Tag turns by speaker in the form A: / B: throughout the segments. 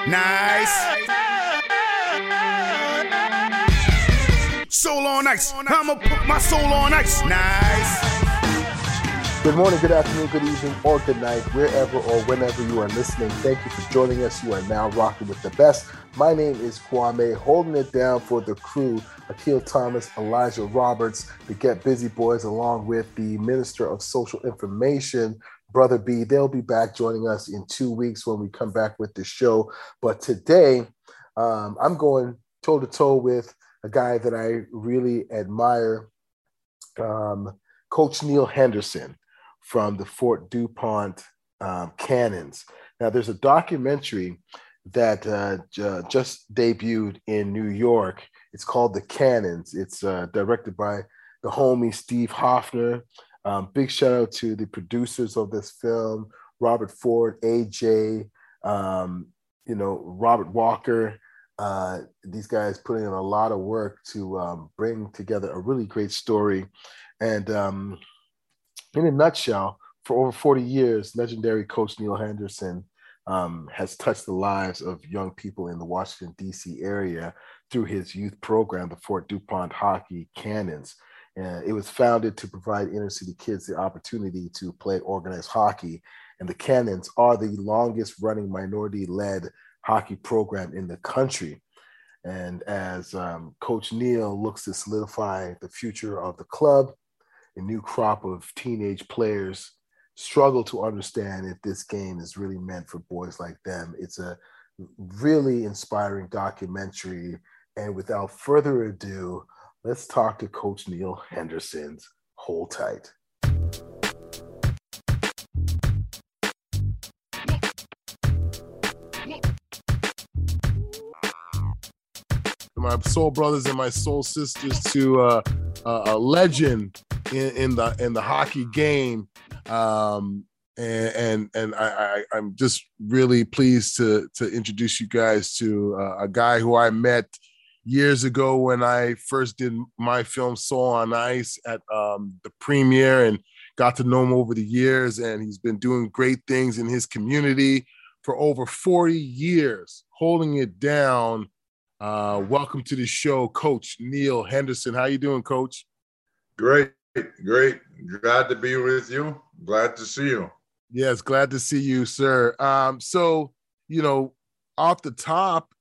A: Nice. Soul on ice. I'ma put my soul on ice. Nice.
B: Good morning, good afternoon, good evening, or good night, wherever or whenever you are listening. Thank you for joining us. You are now rocking with the best. My name is Kwame, holding it down for the crew, Akil Thomas, Elijah Roberts, the Get Busy Boys, along with the Minister of Social Information, Brother B. They'll be back joining us in 2 weeks when we come back with the show. But today, I'm going toe-to-toe with a guy that I really admire, Coach Neil Henderson from the Fort DuPont Cannons. Now, there's a documentary that just debuted in New York. It's called The Cannons. It's directed by the homie Steve Hoffner. Big shout out to the producers of this film, Robert Ford, AJ, Robert Walker. These guys putting in a lot of work to bring together a really great story. And in a nutshell, for over 40 years, legendary Coach Neil Henderson has touched the lives of young people in the Washington, D.C. area through his youth program, the Fort DuPont Hockey Cannons. It was founded to provide inner city kids the opportunity to play organized hockey. And the Cannons are the longest running minority-led hockey program in the country. And as Coach Neil looks to solidify the future of the club, a new crop of teenage players struggle to understand if this game is really meant for boys like them. It's a really inspiring documentary. And without further ado, let's talk to Coach Neil Henderson's Hold Tight.
C: My soul brothers and my soul sisters, to a legend in the hockey game, and I'm just really pleased to introduce you guys to a guy who I met years ago when I first did my film Soul on Ice at the premiere, and got to know him over the years. And he's been doing great things in his community for over 40 years, holding it down. Welcome to the show, Coach Neil Henderson. How you doing, Coach?
D: Great. Glad to be with you. Glad to see you.
C: Yes, glad to see you, sir. So, off the top,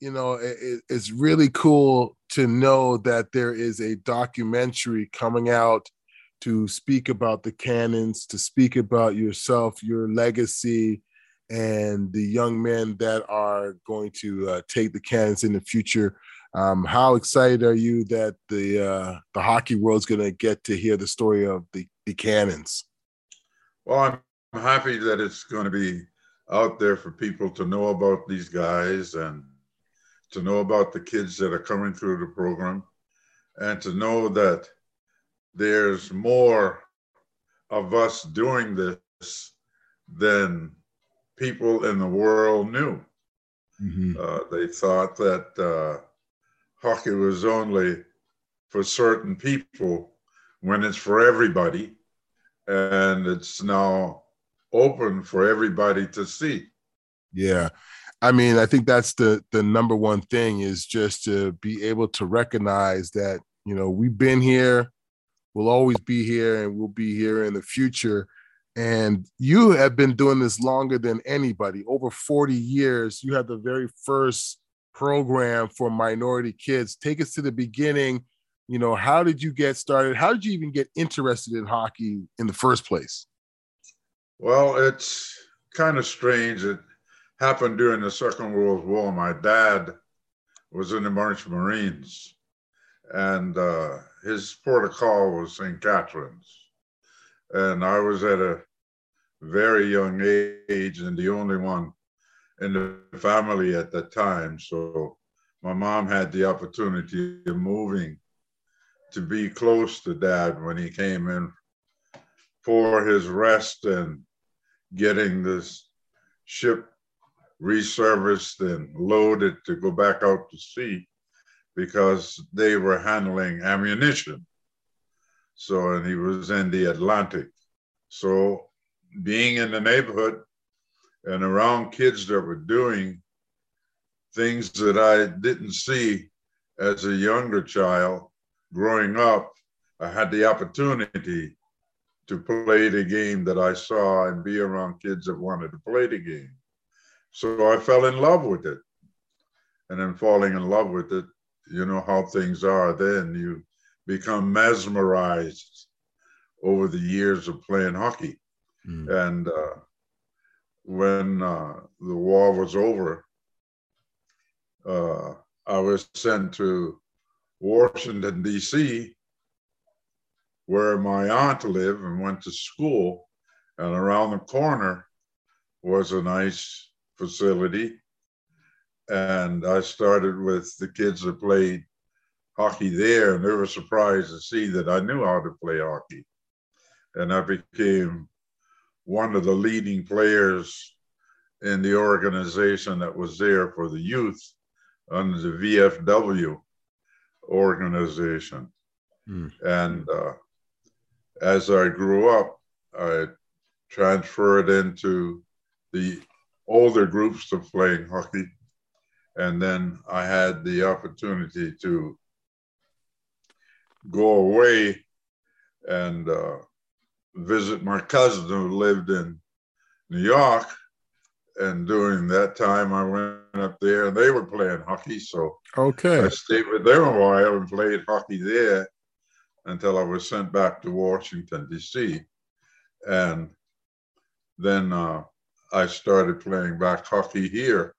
C: it's really cool to know that there is a documentary coming out to speak about the Cannons, to speak about yourself, your legacy, and the young men that are going to take the Cannons in the future. How excited are you that the hockey world's going to get to hear the story of the Cannons?
D: Well, I'm happy that it's going to be out there for people to know about these guys, and to know about the kids that are coming through the program, and to know that there's more of us doing this than people in the world knew. Mm-hmm. They thought that hockey was only for certain people, when it's for everybody, and it's now open for everybody to see.
C: Yeah. I mean, I think that's the number one thing, is just to be able to recognize that, we've been here, we'll always be here, and we'll be here in the future. And you have been doing this longer than anybody. Over 40 years, you had the very first program for minority kids. Take us to the beginning. How did you get started? How did you even get interested in hockey in the first place?
D: Well, it's kind of strange. It happened during the Second World War. My dad was in the Merchant Marines, and his port of call was St. Catharines. And I was at a very young age and the only one in the family at that time. So my mom had the opportunity of moving to be close to Dad when he came in for his rest and getting this ship reserviced and loaded to go back out to sea, because they were handling ammunition. So, and he was in the Atlantic. So being in the neighborhood and around kids that were doing things that I didn't see as a younger child growing up. I had the opportunity to play the game that I saw and be around kids that wanted to play the game. So I fell in love with it. And then falling in love with it, you know how things are then. You become mesmerized over the years of playing hockey. And when the war was over, I was sent to Washington, D.C., where my aunt lived and went to school. And around the corner was a nice facility. And I started with the kids that played hockey there, and they were surprised to see that I knew how to play hockey. And I became one of the leading players in the organization that was there for the youth under the VFW organization. And as I grew up, I transferred into the older groups of playing hockey. And then I had the opportunity to go away and visit my cousin who lived in New York. And during that time, I went up there and they were playing hockey. So I stayed with them a while and played hockey there until I was sent back to Washington, D.C. And then I started playing back hockey here.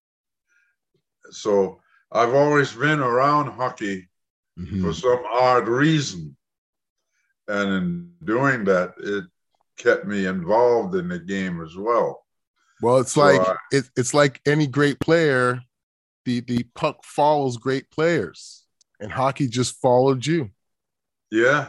D: So I've always been around hockey for some odd reason. And in doing that, it kept me involved in the game as well.
C: Well, it's it's like any great player, the puck follows great players, and hockey just followed you.
D: Yeah.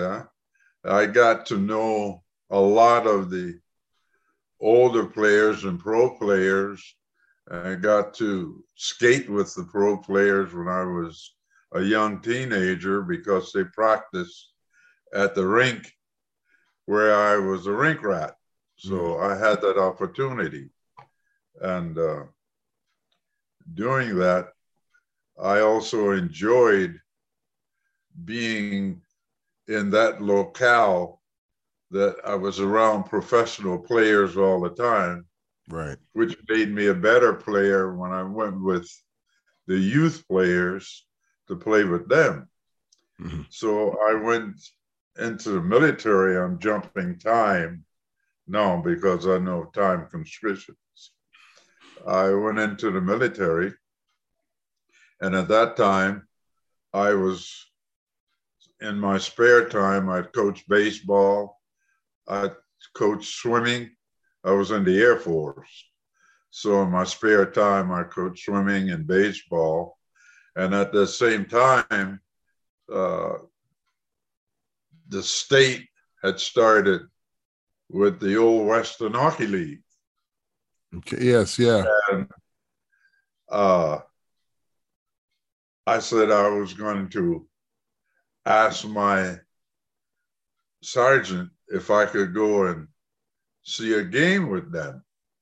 D: I got to know a lot of the older players and pro players. I got to skate with the pro players when I was a young teenager because they practiced at the rink where I was a rink rat. So I had that opportunity. And doing that, I also enjoyed being in that locale that I was around professional players all the time.
C: Right.
D: Which made me a better player when I went with the youth players to play with them. So I went into the military. I'm jumping time now because I know time constrictions. I went into the military, and at that time, I was in my spare time. I coached baseball. I coached swimming. I was in the Air Force. So in my spare time, I coached swimming and baseball. And at the same time, the state had started with the old Western Hockey League.
C: Okay. Yes, yeah.
D: And I said I was going to ask my sergeant if I could go and see a game with them.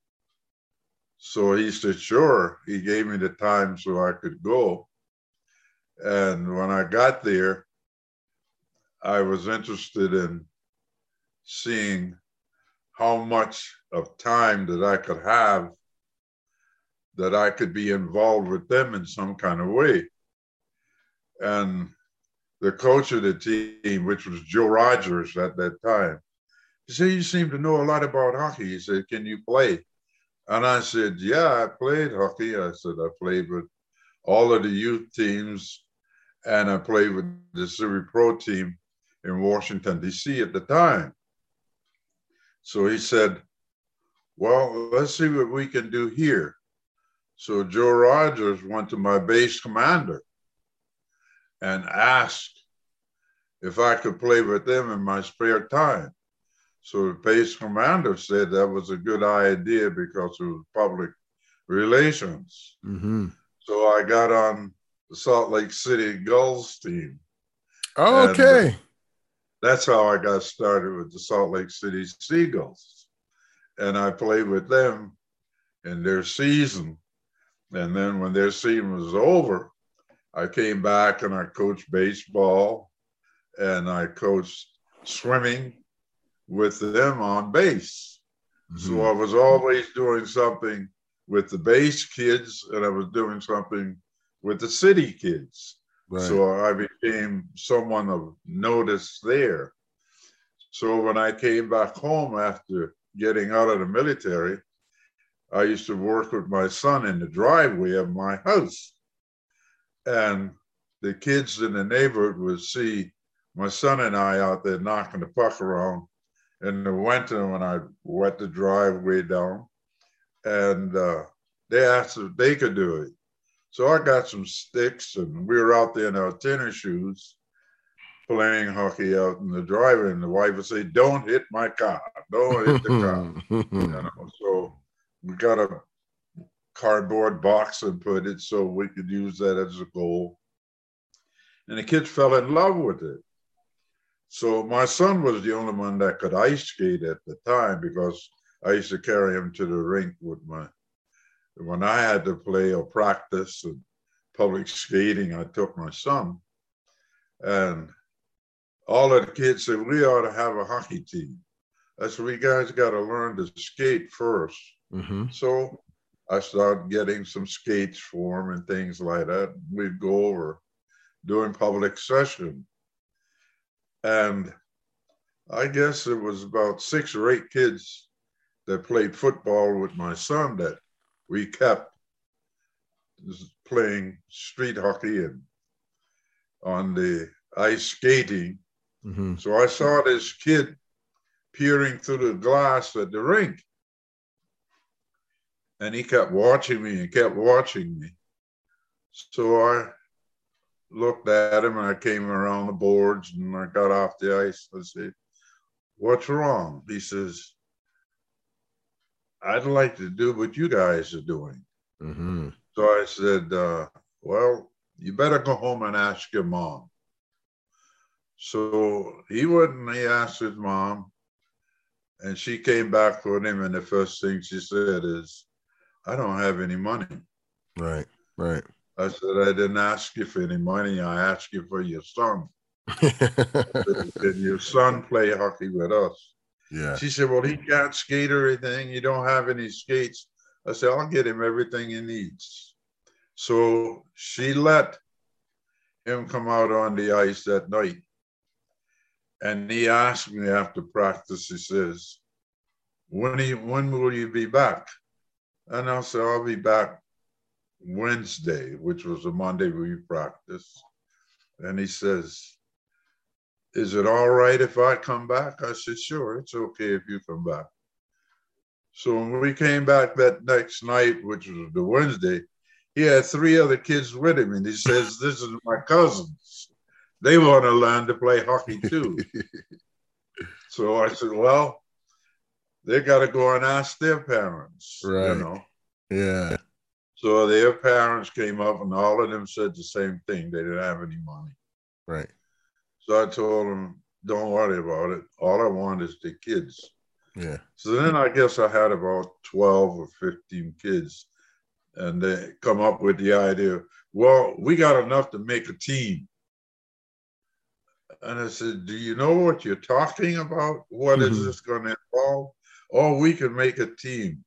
D: So he said, sure. He gave me the time so I could go. And when I got there, I was interested in seeing how much of time that I could have that I could be involved with them in some kind of way. And the coach of the team, which was Joe Rogers at that time, he said, you seem to know a lot about hockey. He said, can you play? And I said, yeah, I played hockey. I said, I played with all of the youth teams, and I played with the Series Pro team in Washington, D.C. at the time. So he said, well, let's see what we can do here. So Joe Rogers went to my base commander and asked if I could play with them in my spare time. So the base commander said that was a good idea because it was public relations. So I got on the Salt Lake City Gulls team.
C: Oh, okay.
D: And that's how I got started with the Salt Lake City Seagulls. And I played with them in their season. And then when their season was over, I came back and I coached baseball and I coached swimming with them on base. So I was always doing something with the base kids and I was doing something with the city kids.
C: Right.
D: So I became someone of notice there. So when I came back home after getting out of the military, I used to work with my son in the driveway of my house. And the kids in the neighborhood would see my son and I out there knocking the puck around in the winter when I wet the driveway down. And they asked if they could do it. So I got some sticks and we were out there in our tennis shoes playing hockey out in the driveway. And the wife would say, "Don't hit my car. Don't hit the car." So we got a cardboard box and put it so we could use that as a goal. And the kids fell in love with it. So my son was the only one that could ice skate at the time because I used to carry him to the rink with when I had to play or practice and public skating, I took my son. And all of the kids said, "We ought to have a hockey team." I said, "We guys got to learn to skate first." So I started getting some skates for him and things like that. We'd go over doing public session. And I guess it was about 6 or 8 kids that played football with my son that we kept playing street hockey and on the ice skating. So I saw this kid peering through the glass at the rink. And he kept watching me and kept watching me. So I looked at him and I came around the boards and I got off the ice. I said, "What's wrong?" He says, "I'd like to do what you guys are doing." So I said, "Well, you better go home and ask your mom." So he went and he asked his mom and she came back with him. And the first thing she said is, "I don't have any money."
C: Right.
D: I said, "I didn't ask you for any money. I asked you for your son." Did your son play hockey with us?
C: Yeah.
D: She said, "Well, he can't skate or anything. You don't have any skates." I said, "I'll get him everything he needs." So she let him come out on the ice that night. And he asked me after practice, he says, when will you be back?" And I said, "I'll be back Wednesday," which was a Monday we practiced. And he says, "Is it all right if I come back?" I said, "Sure, it's okay if you come back." So when we came back that next night, which was the Wednesday, he had 3 other kids with him. And he says, "This is my cousins. They want to learn to play hockey too." So I said, "Well, they got to go and ask their parents."
C: Right. Yeah.
D: So their parents came up and all of them said the same thing. They didn't have any money.
C: Right.
D: So I told them, "Don't worry about it. All I want is the kids."
C: Yeah.
D: So then I guess I had about 12 or 15 kids. And they come up with the idea, "Well, we got enough to make a team." And I said, "Do you know what you're talking about? What is this going to involve?" "Oh, we can make a team,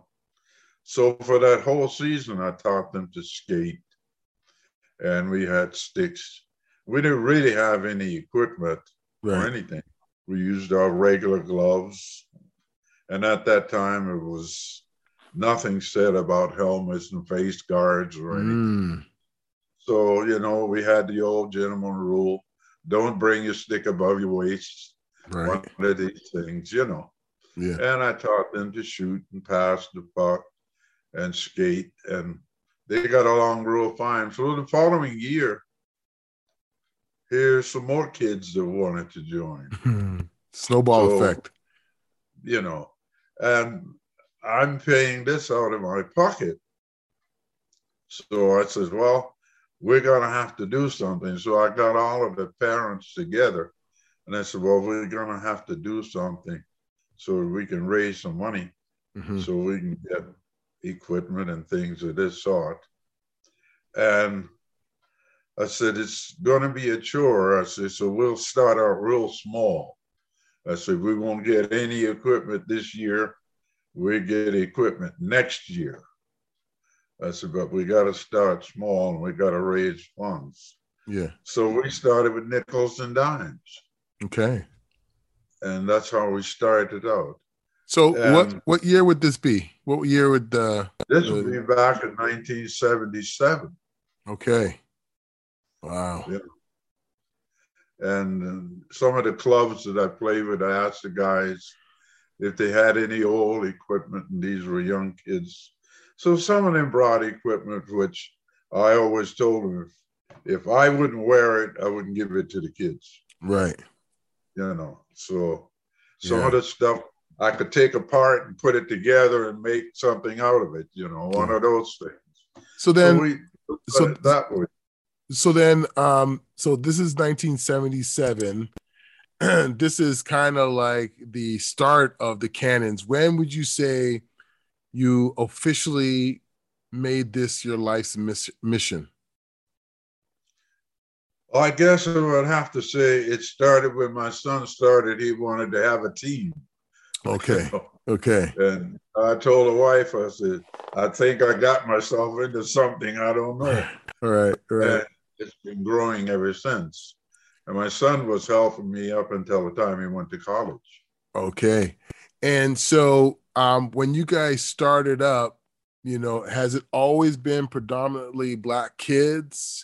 D: So for that whole season, I taught them to skate. And we had sticks. We didn't really have any equipment or anything. We used our regular gloves. And at that time, it was nothing said about helmets and face guards or anything. So, we had the old gentleman rule. Don't bring your stick above your waist. One of these things, Yeah. And I taught them to shoot and pass the puck and skate. And they got along real fine. So the following year, here's some more kids that wanted to join.
C: Snowball effect.
D: And I'm paying this out of my pocket. So I said, "Well, we're going to have to do something." So I got all of the parents together and I said, "Well, we're going to have to do something so we can raise some money so we can get equipment and things of this sort. And I said, it's going to be a chore. I said, so we'll start out real small. I said, we won't get any equipment this year. We get equipment next year. I said, but we got to start small and we got to raise funds.
C: Yeah.
D: So we started with nickels and dimes.
C: Okay.
D: And that's how we started out.
C: So
D: And
C: what year would this be? What year would
D: this would be back in 1977.
C: Okay. Wow.
D: Yeah. And some of the clubs that I played with, I asked the guys if they had any old equipment, and these were young kids. So some of them brought equipment, which I always told them, if I wouldn't wear it, I wouldn't give it to the kids.
C: Right.
D: You know, so some of the stuff I could take apart and put it together and make something out of it, you know, one of those things.
C: So then,
D: so that way.
C: So then, so this is 1977. This is kind of like the start of the Cannons. When would you say you officially made this your life's mission?
D: Well, I guess I would have to say it started when my son started. He wanted to have a team.
C: Okay.
D: You know?
C: Okay.
D: And I told the wife, I said, I think I got myself into something I don't know.
C: All right.
D: And it's been growing ever since. And my son was helping me up until the time he went to college.
C: Okay. And so when you guys started up, you know, has it always been predominantly Black kids?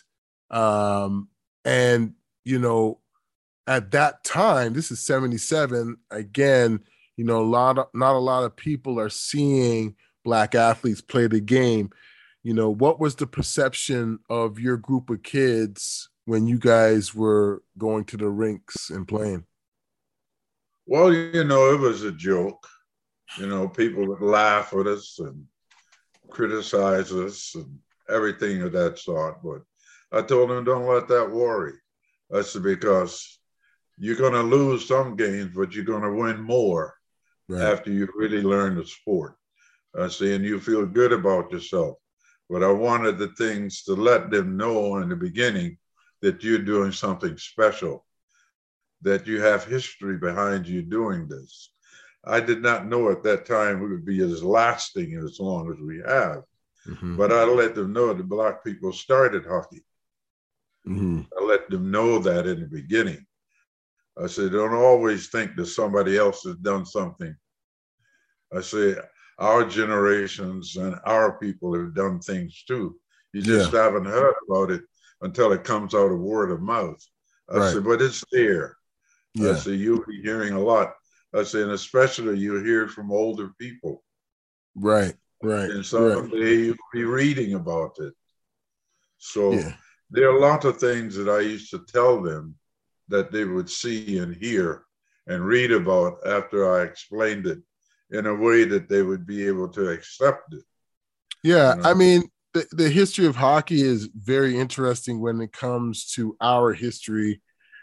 C: And, you know, at that time, this is 77, again, you know, not a lot of people are seeing Black athletes play the game. You know, what was the perception of your group of kids when you guys were going to the rinks and playing?
D: Well, you know, it was a joke. You know, people would laugh at us and criticize us and everything of that sort. But I told them, don't let that worry. I said, because you're going to lose some games, but you're going to win more after you really learn the sport. I said, and you feel good about yourself. But I wanted the things to let them know in the beginning that you're doing something special, that you have history behind you doing this. I did not know at that time it would be as lasting as long as we have. Mm-hmm. But I let them know that Black people started hockey. Mm-hmm. I let them know that in the beginning. I said, don't always think that somebody else has done something. I say, our generations and our people have done things too. You just haven't heard about it until it comes out of word of mouth. I said, but it's there. I said, you'll be hearing a lot. I said, and especially you'll hear from older people.
C: Right.
D: And someday you'll be reading about it. So there are a lot of things that I used to tell them that they would see and hear and read about after I explained it in a way that they would be able to accept it.
C: Yeah, you know? I mean, the history of hockey is very interesting when it comes to our history.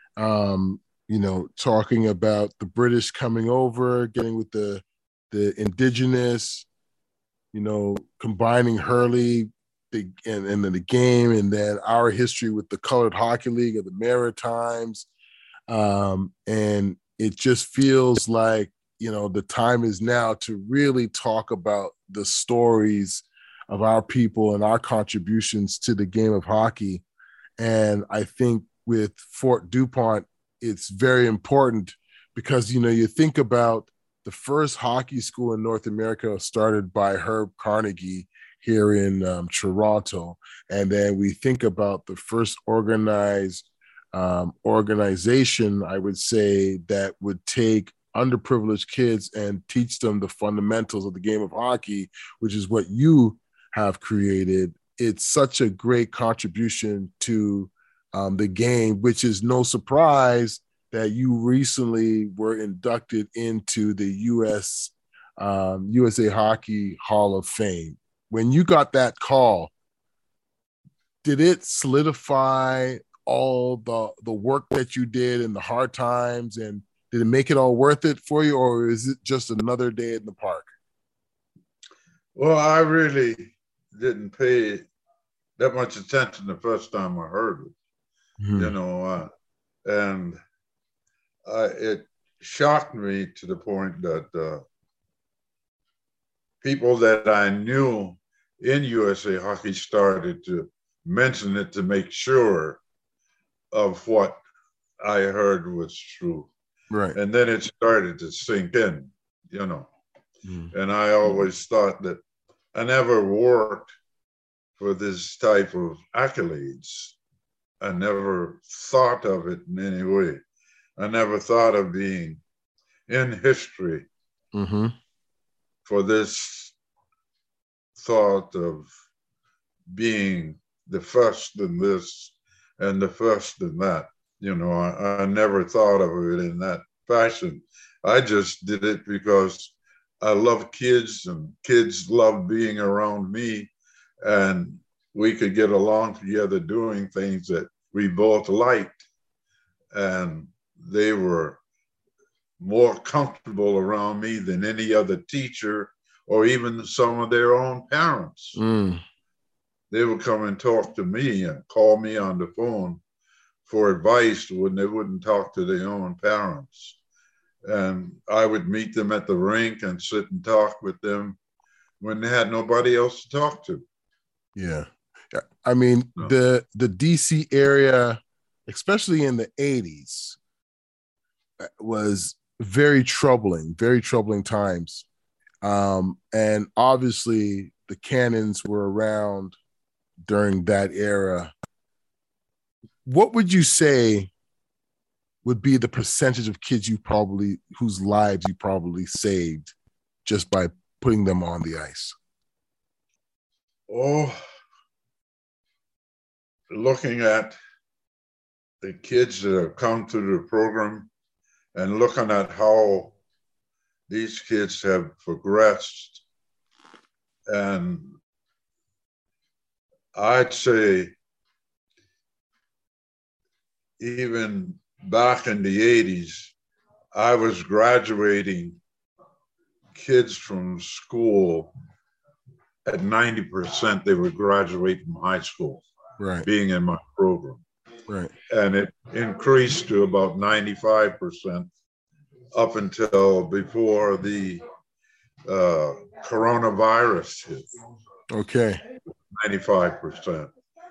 C: You know, talking about the British coming over, getting with the indigenous, you know, combining Hurley and then the game, and then our history with the Colored Hockey League of the Maritimes. And it just feels like, you know, the time is now to really talk about the stories of our people and our contributions to the game of hockey. And I think with Fort DuPont, it's very important because, you know, you think about the first hockey school in North America started by Herb Carnegie here in Toronto. And then we think about the first organized organization, I would say, that would take underprivileged kids and teach them the fundamentals of the game of hockey, which is what you have created. It's such a great contribution to the game, which is no surprise that you recently were inducted into the USA Hockey Hall of Fame. When you got that call, did it solidify all the work that you did and the hard times, and did it make it all worth it for you, or is it just another day in the park?
D: Well, I really didn't pay that much attention the first time I heard it,
C: Mhm.
D: you know, and it shocked me to the point that people that I knew in USA Hockey started to mention it to make sure of what I heard was true.
C: Right.
D: And then it started to sink in, you know.
C: Mhm.
D: And I always thought that I never worked for this type of accolades. I never thought of it in any way. I never thought of being in history
C: Mm-hmm.
D: for this thought of being the first in this and the first in that. You know, I never thought of it in that fashion. I just did it because I love kids and kids love being around me, and we could get along together doing things that we both liked. And they were more comfortable around me than any other teacher or even some of their own parents.
C: Mm.
D: They would come and talk to me and call me on the phone for advice when they wouldn't talk to their own parents. And I would meet them at the rink and sit and talk with them when they had nobody else to talk to.
C: Yeah. I mean,
D: No.
C: the DC area, especially in the 80s, was very troubling times. And obviously the Cannons were around during that era. What would you say would be the percentage of kids whose lives you probably saved just by putting them on the ice?
D: Oh, looking at the kids that have come through the program and looking at how these kids have progressed, and I'd say even back in the 80s, I was graduating kids from school at 90%. They would graduate from high school,
C: Right.
D: being in my program.
C: Right.
D: And it increased to about 95% up until before the coronavirus hit.
C: Okay.
D: 95%.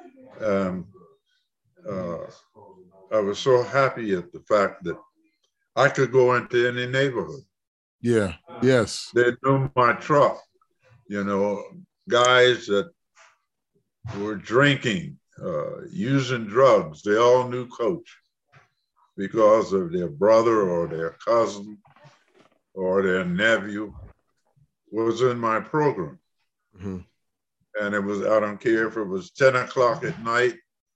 D: I was so happy at the fact that I could go into any neighborhood.
C: Yeah. Yes.
D: They knew my truck, you know, guys that were drinking, using drugs. They all knew Coach because of their brother or their cousin or their nephew was in my program.
C: Mm-hmm.
D: And it was, I don't care if it was 10 o'clock at night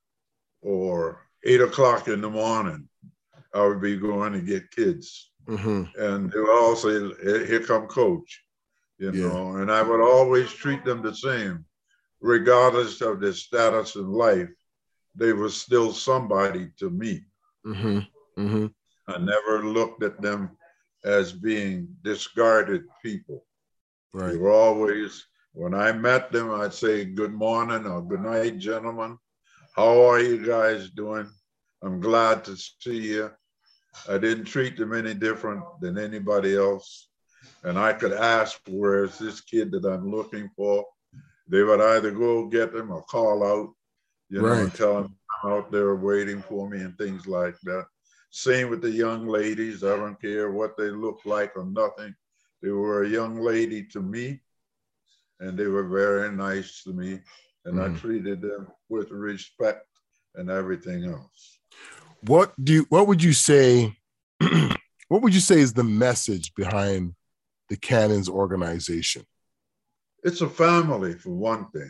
D: or 8 o'clock in the morning, I would be going to get kids.
C: Mm-hmm.
D: And they would all say, here come Coach, you know, and I would always treat them the same, regardless of their status in life. They were still somebody to me.
C: Mm-hmm. Mm-hmm.
D: I never looked at them as being discarded people.
C: Right.
D: They were always, when I met them, I'd say, good morning or good night, gentlemen. How are you guys doing? I'm glad to see you. I didn't treat them any different than anybody else. And I could ask, where's this kid that I'm looking for? They would either go get them or call out, you know, and tell them I'm out there waiting for me and things like that. Same with the young ladies. I don't care what they look like or nothing. They were a young lady to me, and they were very nice to me. And I treated them with respect and everything else.
C: What would you say? What would you say is the message behind the Cannons organization?
D: It's a family, for one thing.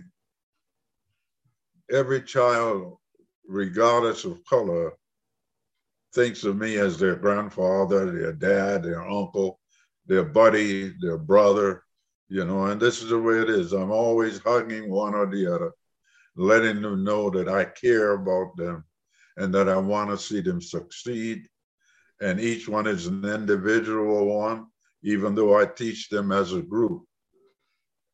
D: Every child, regardless of color, thinks of me as their grandfather, their dad, their uncle, their buddy, their brother, you know, and this is the way it is. I'm always hugging one or the other, letting them know that I care about them and that I want to see them succeed. And each one is an individual one, even though I teach them as a group.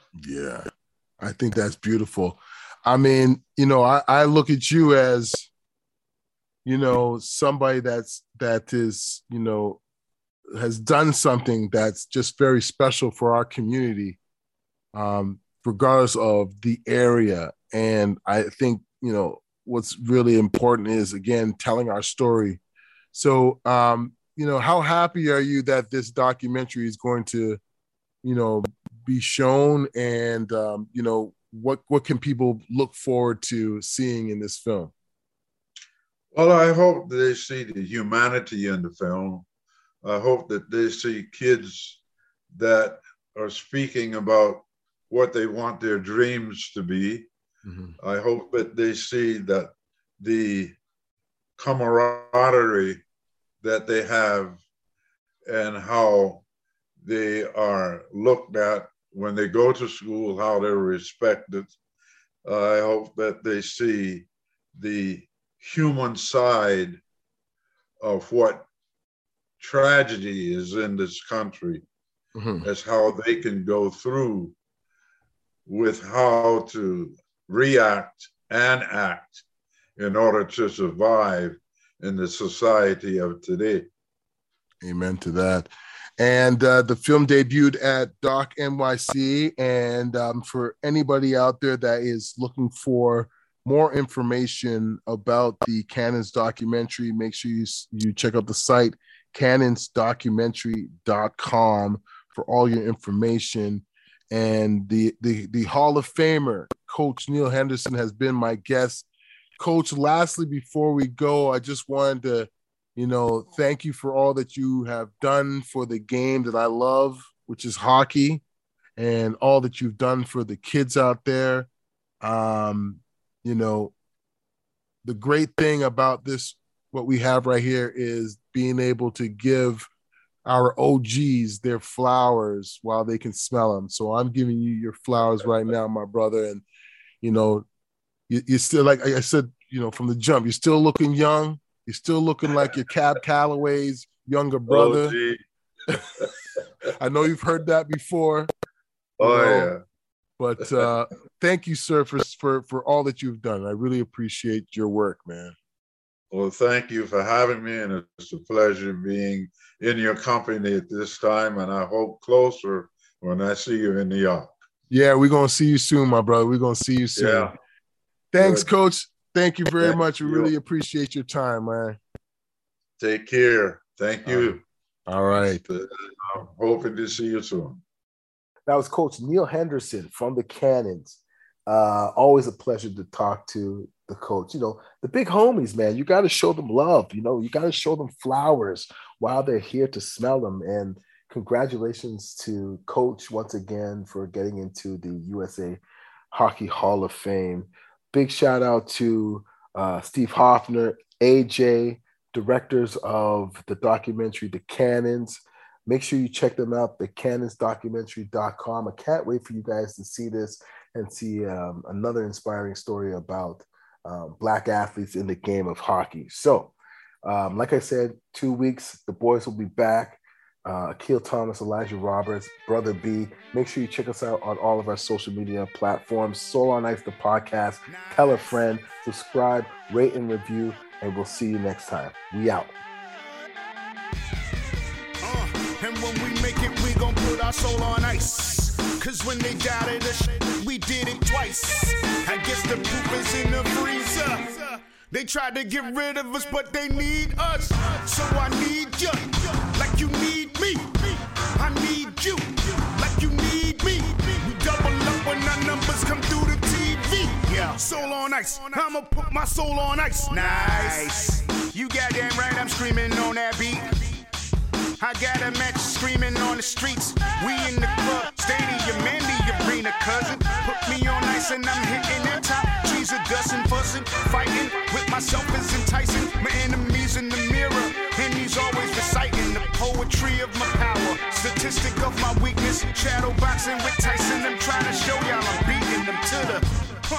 C: Yeah, I think that's beautiful. I mean, you know, I look at you as, you know, somebody that is, you know, has done something that's just very special for our community, regardless of the area. And I think, you know, what's really important is, again, telling our story. So, you know, how happy are you that this documentary is going to, you know, be shown, and you know, what can people look forward to seeing in this film?
D: Well, I hope they see the humanity in the film. I hope that they see kids that are speaking about what they want their dreams to be. Mm-hmm. I hope that they see that the camaraderie that they have and how they are looked at when they go to school, how they're respected. I hope that they see the human side of what tragedy is in this country, mm-hmm. as how they can go through with how to react and act in order to survive in the society of today.
C: Amen to that. And the film debuted at Doc NYC. And for anybody out there that is looking for more information about the Cannons documentary, make sure you check out the site, cannonsdocumentary.com, for all your information. And the Hall of Famer, Coach Neil Henderson, has been my guest. Coach, lastly, before we go, I just wanted to, you know, thank you for all that you have done for the game that I love, which is hockey, and all that you've done for the kids out there. You know, the great thing about this, what we have right here, is being able to give our OGs their flowers while they can smell them. So I'm giving you your flowers right now, my brother. And, you know, you're still, like I said, you know, from the jump, you're still looking young. You're still looking like your Cab Calloway's younger brother. I know you've heard that before.
D: Yeah.
C: But thank you, sir, for all that you've done. I really appreciate your work, man.
D: Well, thank you for having me, and it's a pleasure being in your company at this time, and I hope closer when I see you in New York.
C: Yeah, we're going to see you soon, my brother. We're going to see you soon. Yeah. Thanks, Good. Coach. Thank you very much. We really appreciate your time, man.
D: Take care. Thank you.
C: All right.
D: I'm hoping to see you soon.
B: That was Coach Neil Henderson from the Cannons. Always a pleasure to talk to the coach. You know, the big homies, man, you got to show them love. You know, you got to show them flowers while they're here to smell them. And congratulations to Coach once again for getting into the USA Hockey Hall of Fame. Big shout out to Steve Hoffner, AJ, directors of the documentary, The Cannons. Make sure you check them out, thecannonsdocumentary.com. I can't wait for you guys to see this and see another inspiring story about Black athletes in the game of hockey. So, like I said, 2 weeks, the boys will be back. Akil Thomas, Elijah Roberts, Brother B. Make sure you check us out on all of our social media platforms. Soul on Ice, the podcast. Tell a friend, subscribe, rate, and review, and we'll see you next time. We out.
A: And when we make it, we gon' put our soul on ice. Cause when they doubted us, we did it twice. I guess the poop is in the freezer. They tried to get rid of us, but they need us. So I need you, like you need me. I need you, like you need me. We double up when our numbers come through the TV. Yeah, soul on ice, I'ma put my soul on ice. Nice. You goddamn right, I'm screaming on that beat. I got a match screaming on the streets. We in the club, stadium, and the arena, cousin. Put me on ice and I'm hitting that top. Trees are dusting, fussing, fighting. With myself is enticing. My enemies in the mirror, and he's always reciting the poetry of my power. Statistic of my weakness. Shadow boxing with Tyson. I'm trying to show y'all I'm beating them to the punch.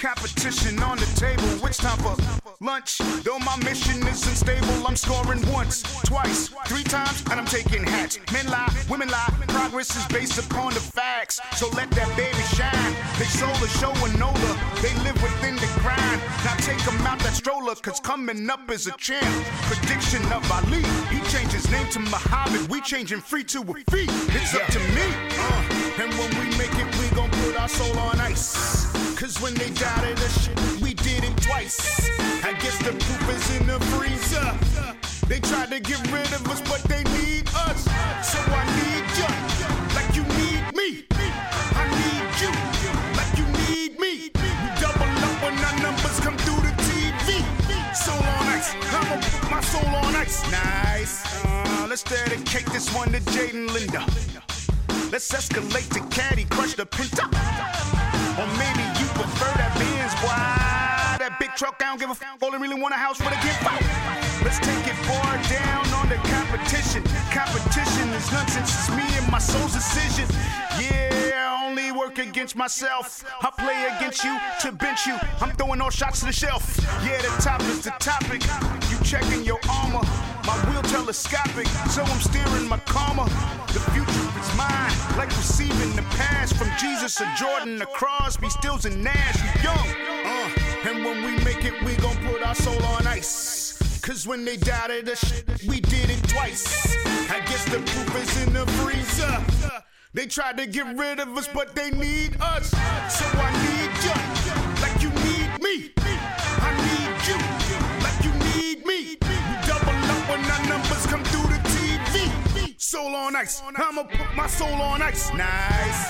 A: Competition on the table, it's time for lunch. Though my mission isn't stable, I'm scoring once, twice, 3 times, and I'm taking hats. Men lie, women lie, progress is based upon the facts. So let that baby shine. They sold a show and older, they live within the grind. Now take them out that stroller, cause coming up is a champ. Prediction of Ali, he changed his name to Muhammad. We changing free to a fee, it's up to me. And when we make it, we gon' put our soul on ice. Cause when they doubted us, we did it twice. I guess the proof is in the freezer. They tried to get rid of us, but they need us. So I need you, like you need me. I need you, like you need me. We double up when our numbers come through the TV. Soul on ice, I'ma put my soul on ice. Nice. Let's dedicate this one to Jaden Linda. Let's escalate to Caddy, crush the Pinta. Or maybe you prefer that Benz, boy. That big truck, I don't give a f***. Only really want a house with a gift. Let's take it far down on the competition. Competition is nonsense, it's me and my soul's decision. Yeah, I only work against myself. I play against you to bench you. I'm throwing all shots to the shelf. Yeah, the top is the topic. You checking your armor. My wheel telescopic, so I'm steering my karma. The future is mine, like receiving the pass from Jesus or Jordan to Crosby, Stills and Nash. We young, and when we make it, we gon' put our soul on ice. Cause when they doubted us, we did it twice. I guess the proof is in the freezer. They tried to get rid of us, but they need us. So I need you, like you need me. I need you, like you need me. When our numbers come through the TV, soul on ice, I'ma put my soul on ice. Nice.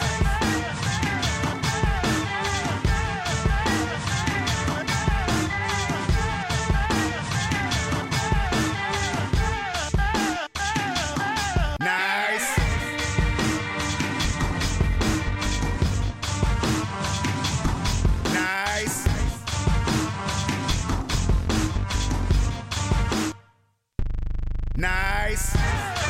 A: Nice. Nice. Nice.